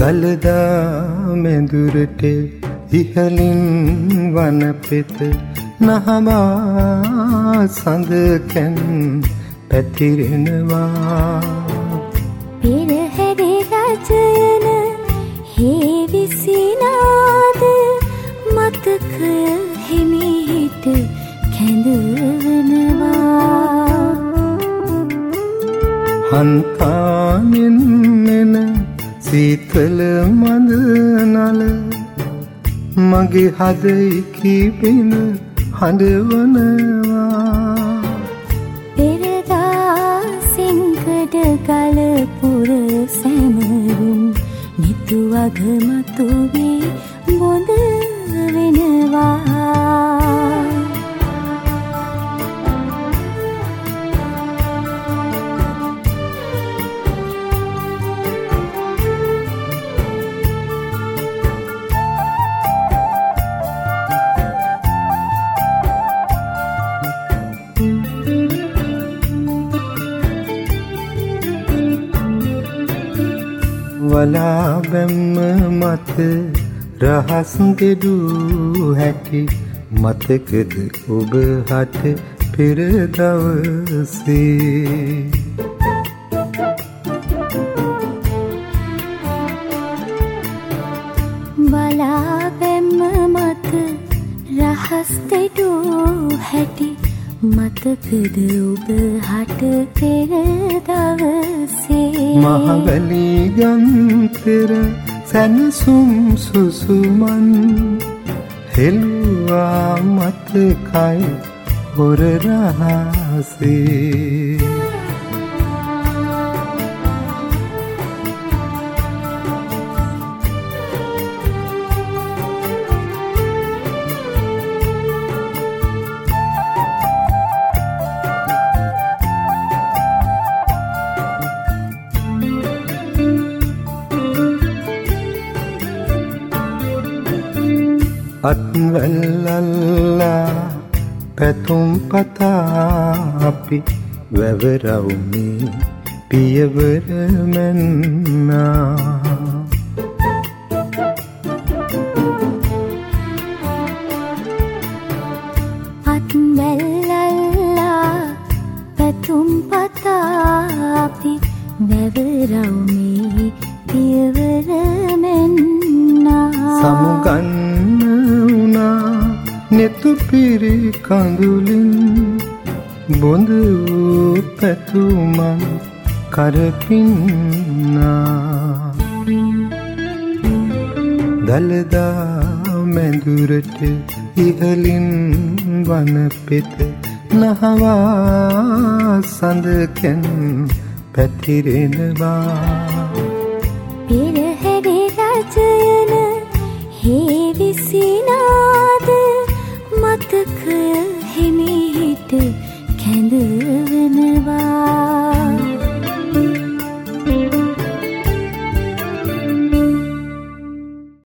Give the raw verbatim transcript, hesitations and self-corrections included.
දළදා මෙඳුරට ඉහලින් වනපෙත නහවා සඳකැන් පැතිරෙනවා. පෙරහැරේ රජයන හේවිසිනාද මතකය හිමිහිට කැඳවනවා. හන්තානෙන් එන සීතල මඳ නල මගේ හද ඉකිබෙන හඬවනවා. පෙරදා සිංකඩ ගලපුර සැමරුම් නිතු වගමතු වී බොඳ වෙනවා. වලා බැම්ම මත රහස් ගෙඩු හැටි මතකද ඔබ හට පෙර දවසේ. වලා බැම්ම මත රහස් ගෙඩු හැටි මතකද ඔබ හට පෙර දවසේ. මහවැලි ගන්තර සැනසුම් සුසුමන් හෙළුවා මතකයි හොර රහසේ. අත්වැල්ලල්ලා පැතුම් පතා අපි වැවරවුමේ පියවර මැන්නා. අත්වැල්ලල්ලා පැතුම් පතා අපි වැවරවුමේ පියවර මැන්නා. සමුගන්න නෙතු පිරි කඳුලින් බොඳ වූ පැතුමන් කරපින්නා. දළදා මැඳුරට ඉහලින් වනපෙත නහවා සඳකැන් පැතිරෙනවා. පෙරහැරේ රජයන හේවිසිනාද මතකය හිමිහිට කැඳවනවා.